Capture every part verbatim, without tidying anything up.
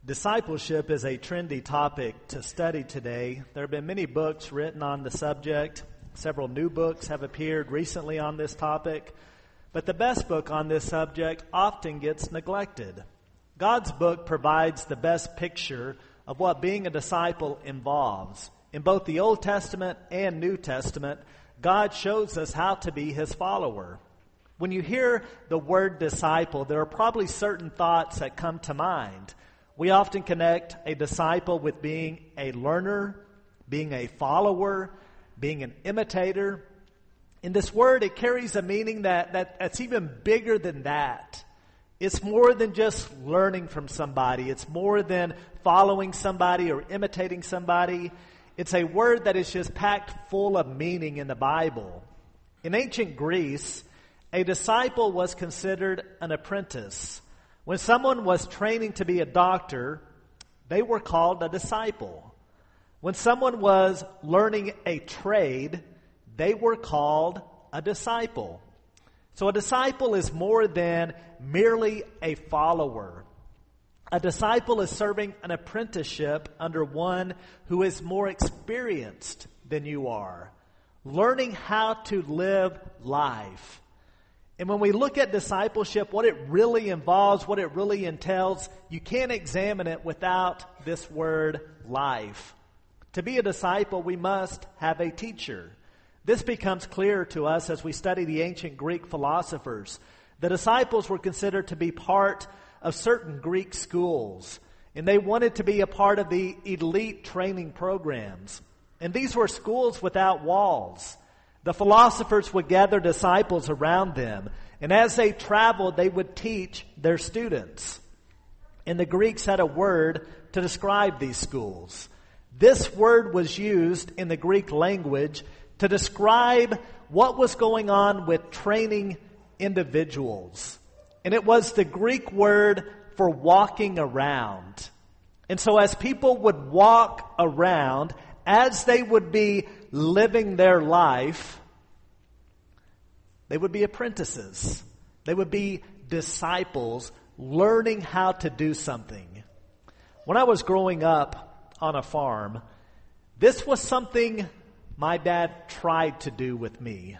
Discipleship is a trendy topic to study today. There have been many books written on the subject. Several new books have appeared recently on this topic. But the best book on this subject often gets neglected. God's book provides the best picture of what being a disciple involves. In both the Old Testament and New Testament, God shows us how to be His follower. When you hear the word disciple, there are probably certain thoughts that come to mind. We often connect a disciple with being a learner, being a follower, being an imitator. In this word, it carries a meaning that, that that's even bigger than that. It's more than just learning from somebody. It's more than following somebody or imitating somebody. It's a word that is just packed full of meaning in the Bible. In ancient Greece, a disciple was considered an apprentice. When someone was training to be a doctor, they were called a disciple. When someone was learning a trade, they were called a disciple. So a disciple is more than merely a follower. A disciple is serving an apprenticeship under one who is more experienced than you are, learning how to live life. And when we look at discipleship, what it really involves, what it really entails, you can't examine it without this word life. To be a disciple, we must have a teacher. This becomes clear to us as we study the ancient Greek philosophers. The disciples were considered to be part of certain Greek schools, and they wanted to be a part of the elite training programs. And these were schools without walls. The philosophers would gather disciples around them, and as they traveled, they would teach their students. And the Greeks had a word to describe these schools. This word was used in the Greek language to describe what was going on with training individuals. And it was the Greek word for walking around. And so as people would walk around, as they would be living their life, they would be apprentices. They would be disciples learning how to do something. When I was growing up on a farm, this was something my dad tried to do with me.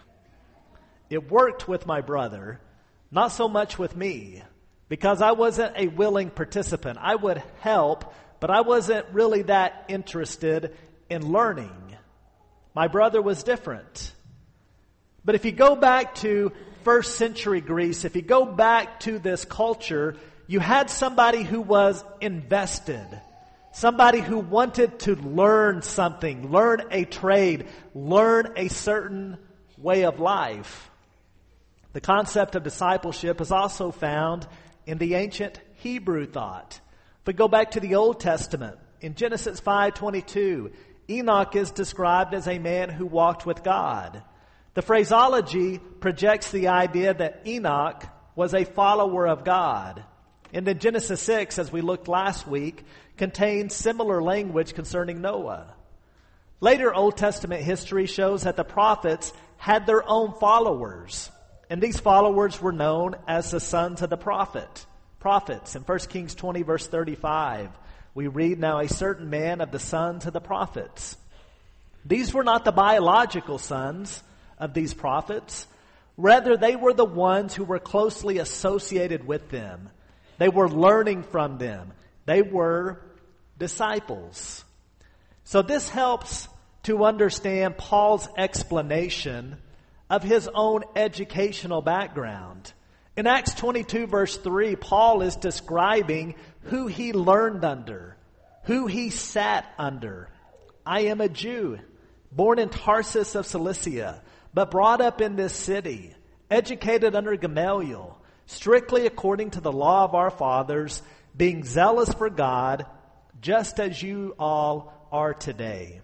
It worked with my brother, not so much with me, because I wasn't a willing participant. I would help, but I wasn't really that interested in learning. My brother was different. But if you go back to first century Greece, if you go back to this culture, you had somebody who was invested. Somebody who wanted to learn something, learn a trade, learn a certain way of life. The concept of discipleship is also found in the ancient Hebrew thought. If we go back to the Old Testament, in Genesis five twenty-two, Enoch is described as a man who walked with God. The phraseology projects the idea that Enoch was a follower of God. And then Genesis six, as we looked last week, contains similar language concerning Noah. Later Old Testament history shows that the prophets had their own followers. And these followers were known as the sons of the prophet, prophets. In First Kings twenty, verse thirty-five, we read, "Now a certain man of the sons of the prophets." These were not the biological sons of these prophets. Rather, they were the ones who were closely associated with them. They were learning from them. They were disciples. So this helps to understand Paul's explanation of his own educational background. In Acts twenty-two, verse three, Paul is describing who he learned under, who he sat under. "I am a Jew, born in Tarsus of Cilicia, but brought up in this city, educated under Gamaliel, strictly according to the law of our fathers, being zealous for God, just as you all are today."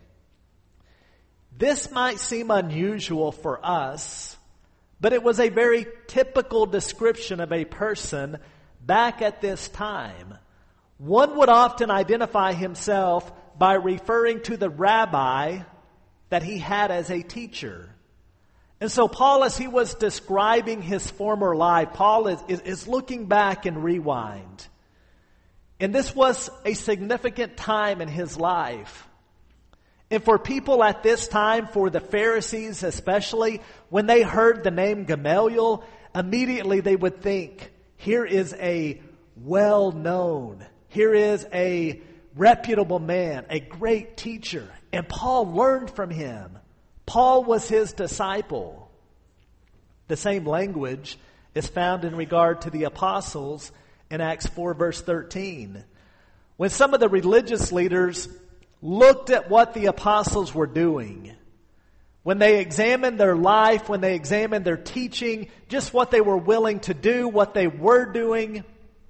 This might seem unusual for us, but it was a very typical description of a person back at this time. One would often identify himself by referring to the rabbi that he had as a teacher. And so Paul, as he was describing his former life, Paul is, is, is looking back and rewind. And this was a significant time in his life. And for people at this time, for the Pharisees especially, when they heard the name Gamaliel, immediately they would think, here is a well-known, here is a reputable man, a great teacher. And Paul learned from him. Paul was his disciple. The same language is found in regard to the apostles in Acts four verse thirteen. When some of the religious leaders looked at what the apostles were doing, when they examined their life, when they examined their teaching, just what they were willing to do, what they were doing,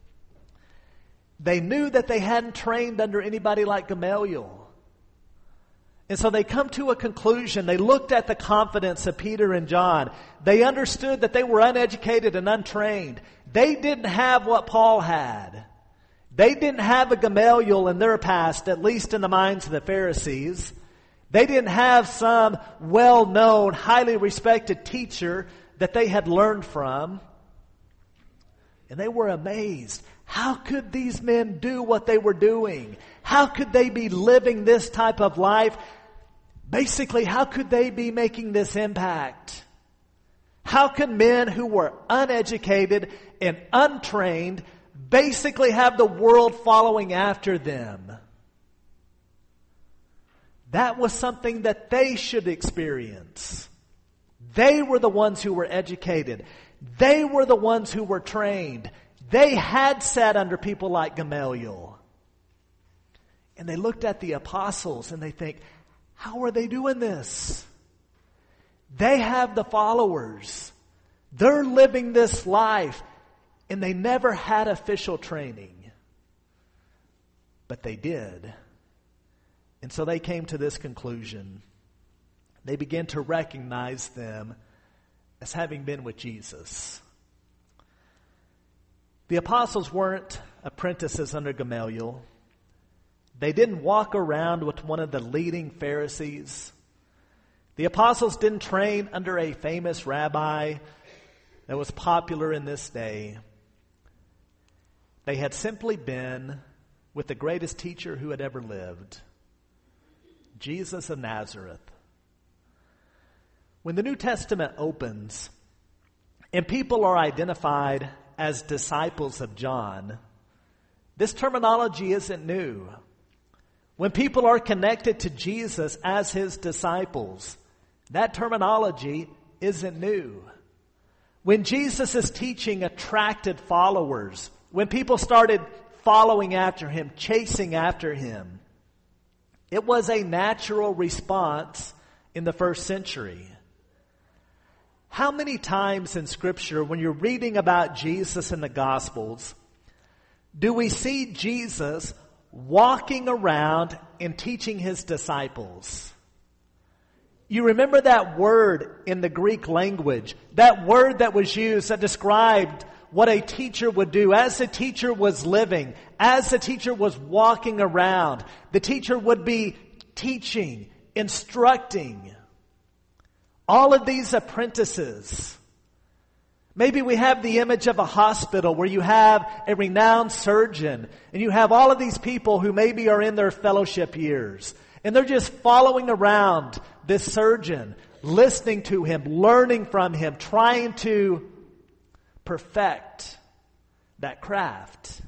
they knew that they hadn't trained under anybody like Gamaliel. And so they come to a conclusion. They looked at the confidence of Peter and John. They understood that they were uneducated and untrained. They didn't have what Paul had. They didn't have a Gamaliel in their past, at least in the minds of the Pharisees. They didn't have some well-known, highly respected teacher that they had learned from. And they were amazed. How could these men do what they were doing? How could they be living this type of life? Basically, how could they be making this impact? How could men who were uneducated and untrained basically have the world following after them? That was something that they should experience. They were the ones who were educated. They were the ones who were trained. They had sat under people like Gamaliel. And they looked at the apostles and they think, how are they doing this? They have the followers. They're living this life. And they never had official training. But they did. And so they came to this conclusion. They began to recognize them as having been with Jesus. The apostles weren't apprentices under Gamaliel. They didn't walk around with one of the leading Pharisees. The apostles didn't train under a famous rabbi that was popular in this day. They had simply been with the greatest teacher who had ever lived, Jesus of Nazareth. When the New Testament opens and people are identified as disciples of John, this terminology isn't new. When people are connected to Jesus as his disciples, that terminology isn't new. When Jesus' teaching attracted followers, when people started following after him, chasing after him, it was a natural response in the first century. How many times in Scripture, when you're reading about Jesus in the Gospels, do we see Jesus walking around and teaching his disciples? You remember that word in the Greek language, that word that was used that described what a teacher would do. As the teacher was living, as the teacher was walking around, the teacher would be teaching, instructing. All of these apprentices. Maybe we have the image of a hospital where you have a renowned surgeon and you have all of these people who maybe are in their fellowship years. And they're just following around this surgeon, listening to him, learning from him, trying to perfect that craft.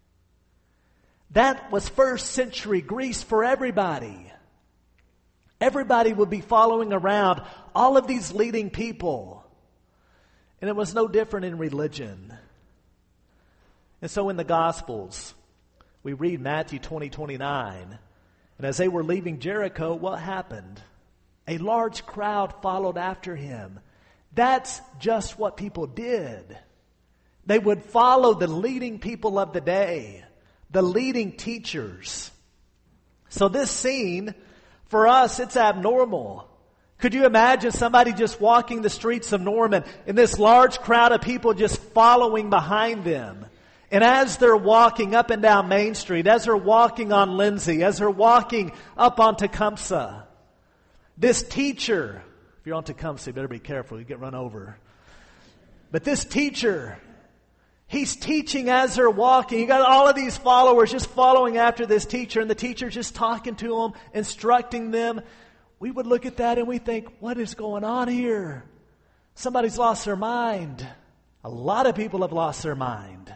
That was first century Greece for everybody. Everybody would be following around all of these leading people. And it was no different in religion. And so in the Gospels, we read Matthew twenty, twenty-nine. And as they were leaving Jericho, what happened? A large crowd followed after him. That's just what people did. They would follow the leading people of the day, the leading teachers. So this scene, for us, it's abnormal. Could you imagine somebody just walking the streets of Norman and this large crowd of people just following behind them? And as they're walking up and down Main Street, as they're walking on Lindsay, as they're walking up on Tecumseh, this teacher, if you're on Tecumseh, you better be careful, you get run over. But this teacher, He's teaching as they're walking. You got all of these followers just following after this teacher, and the teacher just talking to them, instructing them. We would look at that and we think, what is going on here? Somebody's lost their mind. A lot of people have lost their mind.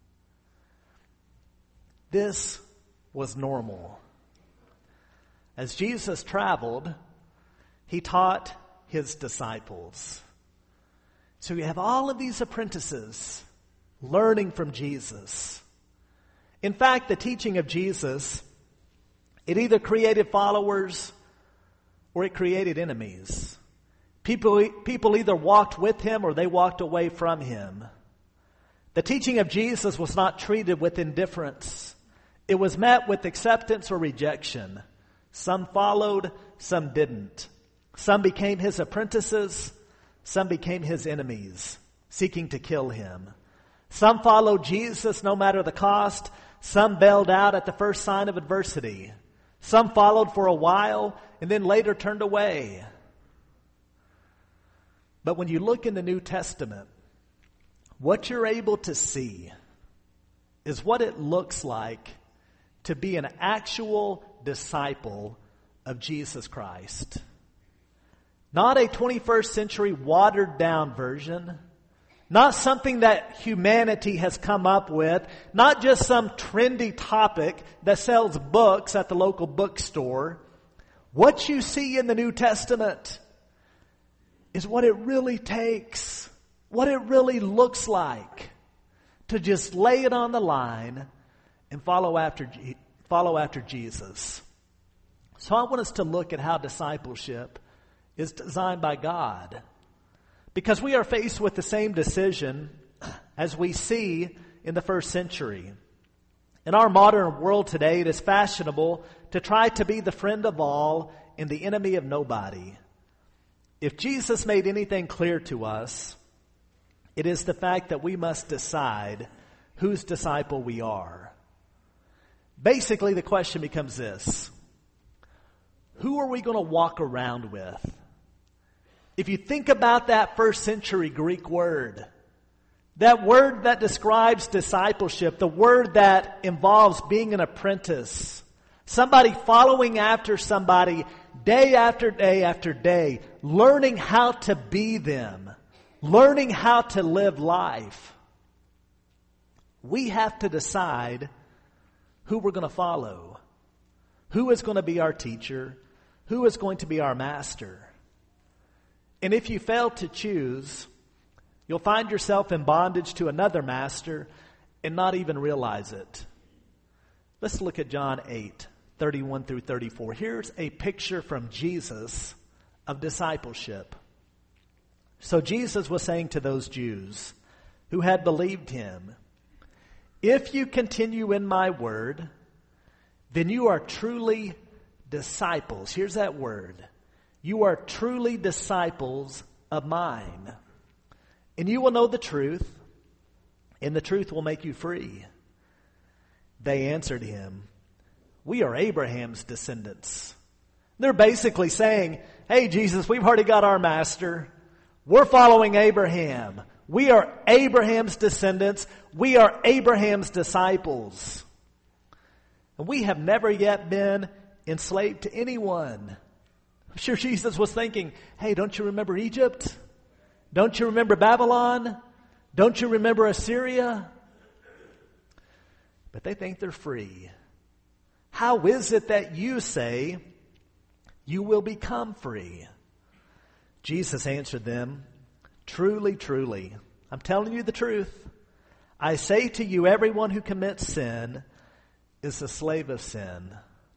This was normal. As Jesus traveled, he taught his disciples. So you have all of these apprentices learning from Jesus. In fact, the teaching of Jesus, it either created followers or it created enemies. People, people either walked with him or they walked away from him. The teaching of Jesus was not treated with indifference. It was met with acceptance or rejection. Some followed, some didn't. Some became his apprentices, some became his enemies, seeking to kill him. Some followed Jesus no matter the cost. Some bailed out at the first sign of adversity. Some followed for a while and then later turned away. But when you look in the New Testament, what you're able to see is what it looks like to be an actual disciple of Jesus Christ. Not a twenty-first century watered down version. Not something that humanity has come up with. Not just some trendy topic that sells books at the local bookstore. What you see in the New Testament is what it really takes. What it really looks like to just lay it on the line and follow after, follow after Jesus. So I want us to look at how discipleship is designed by God. Because we are faced with the same decision as we see in the first century. In our modern world today, it is fashionable to try to be the friend of all and the enemy of nobody. If Jesus made anything clear to us, it is the fact that we must decide whose disciple we are. Basically, the question becomes this: who are we going to walk around with? If you think about that first century Greek word, that word that describes discipleship, the word that involves being an apprentice, somebody following after somebody day after day after day, learning how to be them, learning how to live life. We have to decide who we're going to follow, who is going to be our teacher, who is going to be our master. And if you fail to choose, you'll find yourself in bondage to another master and not even realize it. Let's look at John eight, thirty-one through thirty-four. Here's a picture from Jesus of discipleship. So Jesus was saying to those Jews who had believed him, "If you continue in my word, then you are truly disciples." Here's that word. You are truly disciples of mine. And you will know the truth, and the truth will make you free. They answered him, "We are Abraham's descendants." They're basically saying, "Hey, Jesus, we've already got our master. We're following Abraham. We are Abraham's descendants. We are Abraham's disciples. And we have never yet been enslaved to anyone." I'm sure Jesus was thinking, hey, don't you remember Egypt? Don't you remember Babylon? Don't you remember Assyria? But they think they're free. How is it that you say you will become free? Jesus answered them, "Truly, truly, I'm telling you the truth. I say to you, everyone who commits sin is a slave of sin."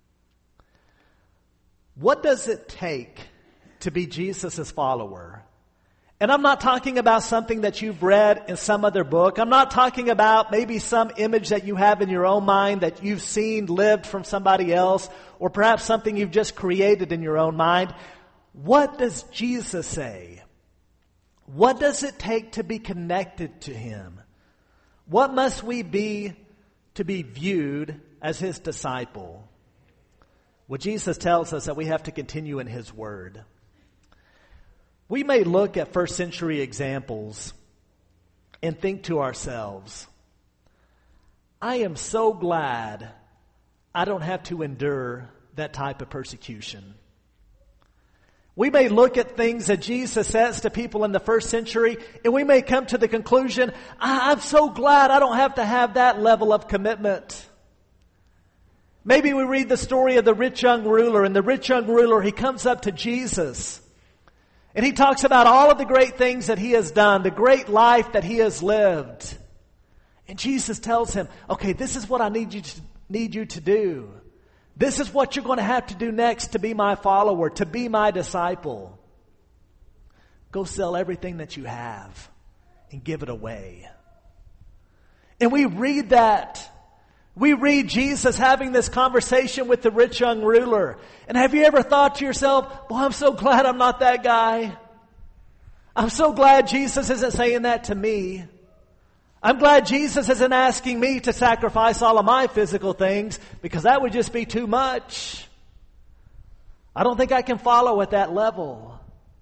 What does it take to be Jesus' follower? And I'm not talking about something that you've read in some other book. I'm not talking about maybe some image that you have in your own mind that you've seen lived from somebody else, or perhaps something you've just created in your own mind. What does Jesus say? What does it take to be connected to him? What must we be to be viewed as his disciple? Well, Jesus tells us that we have to continue in his word. We may look at first century examples and think to ourselves, I am so glad I don't have to endure that type of persecution. We may look at things that Jesus says to people in the first century, and we may come to the conclusion, I'm so glad I don't have to have that level of commitment. Maybe we read the story of the rich young ruler, and the rich young ruler, he comes up to Jesus, and he talks about all of the great things that he has done, the great life that he has lived. And Jesus tells him, okay, this is what I need you to, need you to do. This is what you're going to have to do next to be my follower, to be my disciple. Go sell everything that you have and give it away. And we read that. We read Jesus having this conversation with the rich young ruler. And have you ever thought to yourself, well, I'm so glad I'm not that guy. I'm so glad Jesus isn't saying that to me. I'm glad Jesus isn't asking me to sacrifice all of my physical things, because that would just be too much. I don't think I can follow at that level.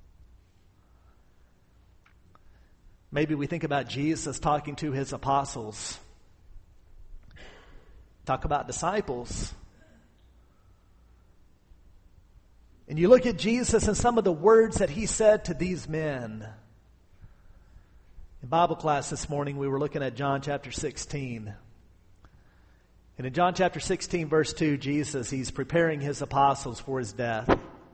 Maybe we think about Jesus talking to his apostles. Talk about disciples. And you look at Jesus and some of the words that he said to these men. In Bible class this morning, we were looking at John chapter sixteen. And in John chapter sixteen, verse two, Jesus, he's preparing his apostles for his death.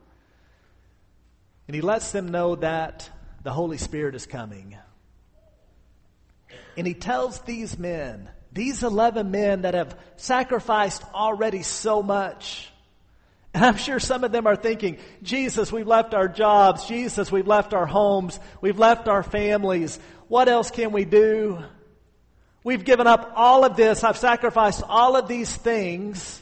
And he lets them know that the Holy Spirit is coming. And he tells these men, these eleven men that have sacrificed already so much. And I'm sure some of them are thinking, Jesus, we've left our jobs. Jesus, we've left our homes. We've left our families. What else can we do? We've given up all of this. I've sacrificed all of these things.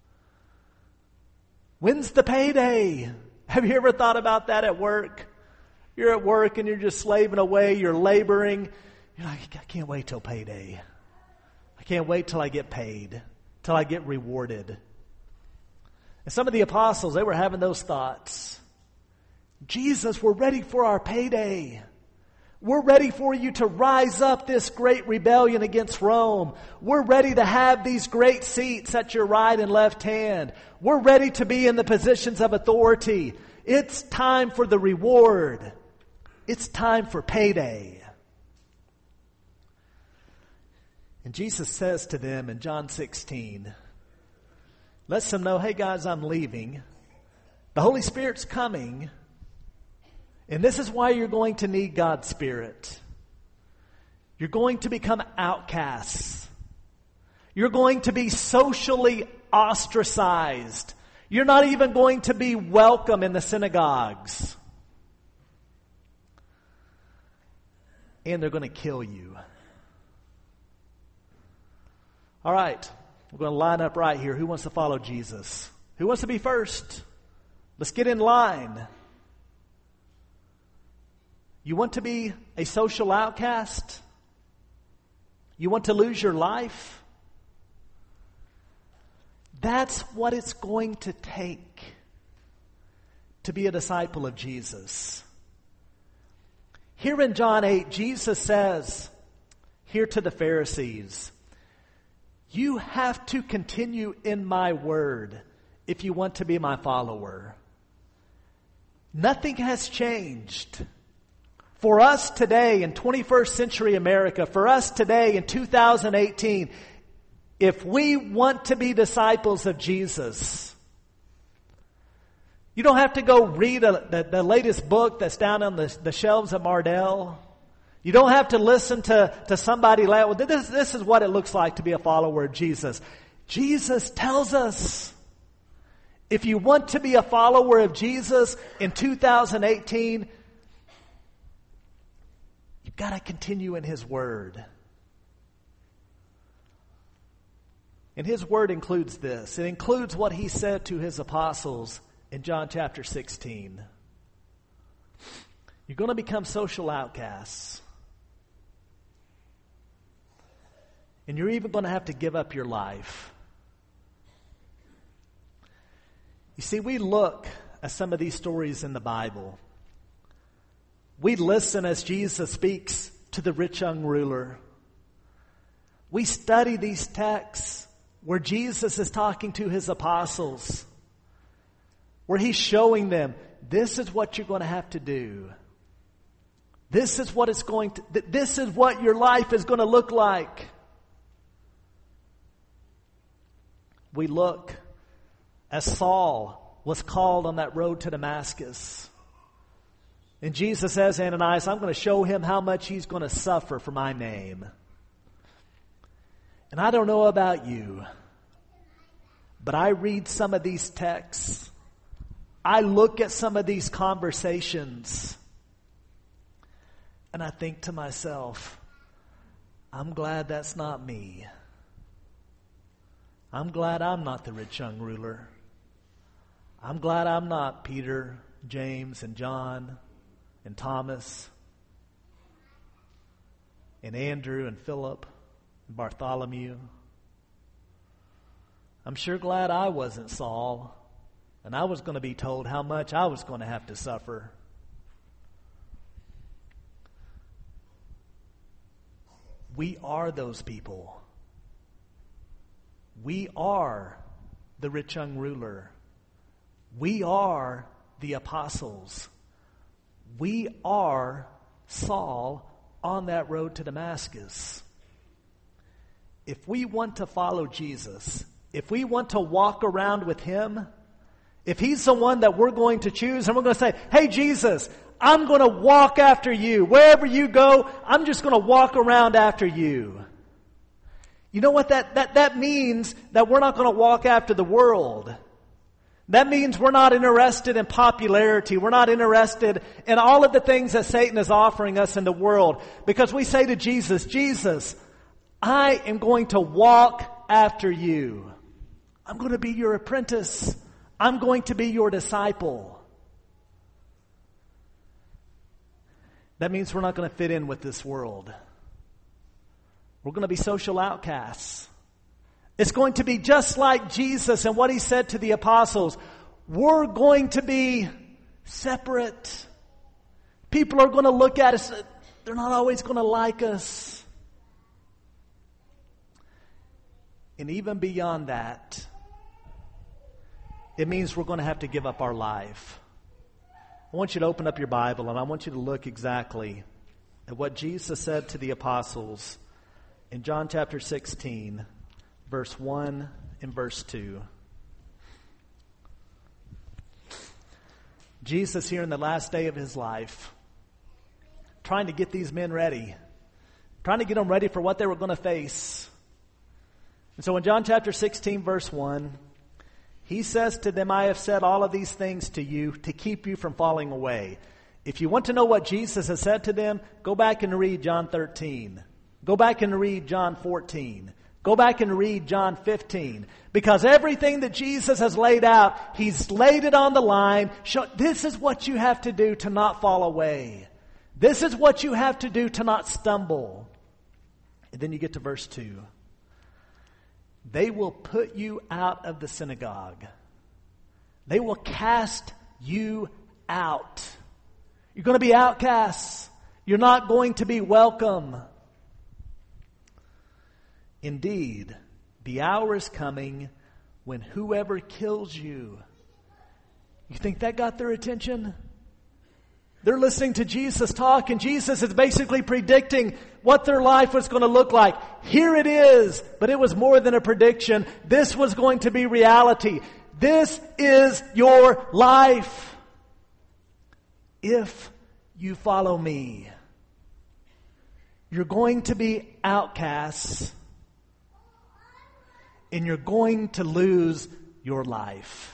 When's the payday? Have you ever thought about that at work? You're at work and you're just slaving away. You're laboring. You're like, I can't wait till payday. I can't wait till I get paid, till I get rewarded. And some of the apostles, they were having those thoughts. Jesus, we're ready for our payday. We're ready for you to rise up this great rebellion against Rome. We're ready to have these great seats at your right and left hand. We're ready to be in the positions of authority. It's time for the reward. It's time for payday. And Jesus says to them in John sixteen, lets them know, hey guys, I'm leaving. The Holy Spirit's coming. And this is why you're going to need God's Spirit. You're going to become outcasts. You're going to be socially ostracized. You're not even going to be welcome in the synagogues. And they're going to kill you. All right, we're going to line up right here. Who wants to follow Jesus? Who wants to be first? Let's get in line. You want to be a social outcast? You want to lose your life? That's what it's going to take to be a disciple of Jesus. Here in John eight, Jesus says here to the Pharisees, you have to continue in my word if you want to be my follower. Nothing has changed. For us today in twenty-first century America, for us today in two thousand eighteen, if we want to be disciples of Jesus, you don't have to go read a, the, the latest book that's down on the, the shelves at Mardell. You don't have to listen to, to somebody like, well, this, this is what it looks like to be a follower of Jesus. Jesus tells us, if you want to be a follower of Jesus in two thousand eighteen, you've got to continue in His Word. And His Word includes this. It includes what He said to His apostles in John chapter sixteen. You're going to become social outcasts. And you're even going to have to give up your life. You see, we look at some of these stories in the Bible. We listen as Jesus speaks to the rich young ruler. We study these texts where Jesus is talking to his apostles, where he's showing them, this is what you're going to have to do. This is what it's going to, this is what your life is going to look like. We look as Saul was called on that road to Damascus. And Jesus says, Ananias, I'm going to show him how much he's going to suffer for my name. And I don't know about you, but I read some of these texts. I look at some of these conversations. And I think to myself, I'm glad that's not me. I'm glad I'm not the rich young ruler. I'm glad I'm not Peter, James, and John, and Thomas, and Andrew, and Philip, and Bartholomew. I'm sure glad I wasn't Saul, and I was going to be told how much I was going to have to suffer. We are those people. We are the rich young ruler. We are the apostles. We are Saul on that road to Damascus. If we want to follow Jesus, if we want to walk around with him, if he's the one that we're going to choose, and we're going to say, hey, Jesus, I'm going to walk after you. Wherever you go, I'm just going to walk around after you. You know what that, that, that means? That we're not going to walk after the world. That means we're not interested in popularity. We're not interested in all of the things that Satan is offering us in the world. Because we say to Jesus, Jesus, I am going to walk after you. I'm going to be your apprentice. I'm going to be your disciple. That means we're not going to fit in with this world. We're going to be social outcasts. It's going to be just like Jesus and what he said to the apostles. We're going to be separate. People are going to look at us. They're not always going to like us. And even beyond that, it means we're going to have to give up our life. I want you to open up your Bible and I want you to look exactly at what Jesus said to the apostles in John chapter sixteen, verse one and verse two. Jesus here in the last day of his life, trying to get these men ready, trying to get them ready for what they were going to face. And so in John chapter sixteen, verse one, he says to them, I have said all of these things to you to keep you from falling away. If you want to know what Jesus has said to them, go back and read John thirteen. Go back and read John fourteen. Go back and read John fifteen. Because everything that Jesus has laid out, he's laid it on the line. Show, this is what you have to do to not fall away. This is what you have to do to not stumble. And then you get to verse two. They will put you out of the synagogue. They will cast you out. You're going to be outcasts. You're not going to be welcome. Indeed, the hour is coming when whoever kills you. You think that got their attention? They're listening to Jesus talk, and Jesus is basically predicting what their life was going to look like. Here it is, but it was more than a prediction. This was going to be reality. This is your life. If you follow me, you're going to be outcasts, and you're going to lose your life.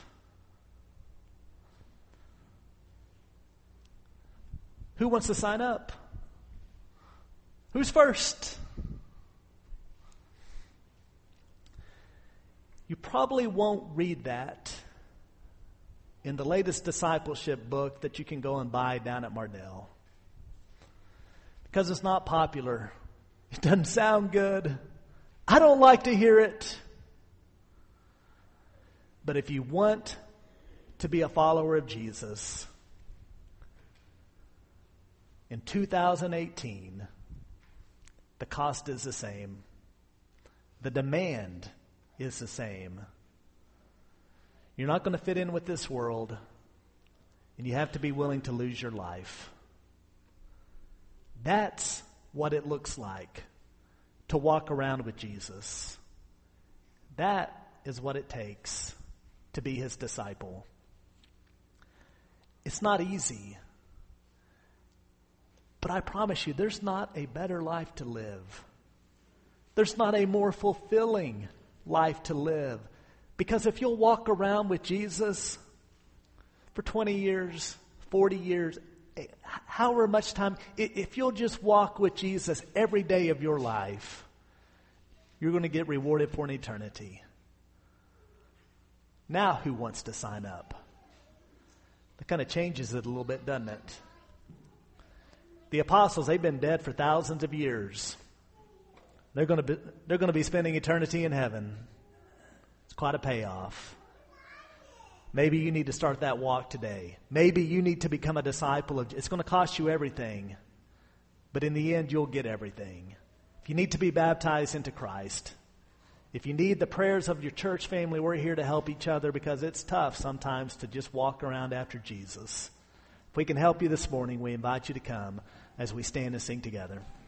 Who wants to sign up? Who's first? You probably won't read that in the latest discipleship book that you can go and buy down at Mardell. Because it's not popular. It doesn't sound good. I don't like to hear it. But if you want to be a follower of Jesus, in two thousand eighteen, The cost is the same. The demand is the same. You're not going to fit in with this world, and you have to be willing to lose your life. That's what it looks like to walk around with Jesus. That is what it takes to be his disciple. It's not easy, but I promise you, there's not a better life to live. There's not a more fulfilling life to live. Because if you'll walk around with Jesus for twenty years, forty years, however much time, if you'll just walk with Jesus every day of your life, you're going to get rewarded for an eternity. Now who wants to sign up? That kind of changes it a little bit, doesn't it? The apostles, they've been dead for thousands of years. They're going to be, they're going to be spending eternity in heaven. It's quite a payoff. Maybe you need to start that walk today. Maybe you need to become a disciple of. It's going to cost you everything, but in the end, you'll get everything. If you need to be baptized into Christ, if you need the prayers of your church family, we're here to help each other because it's tough sometimes to just walk around after Jesus. If we can help you this morning, we invite you to come as we stand and sing together.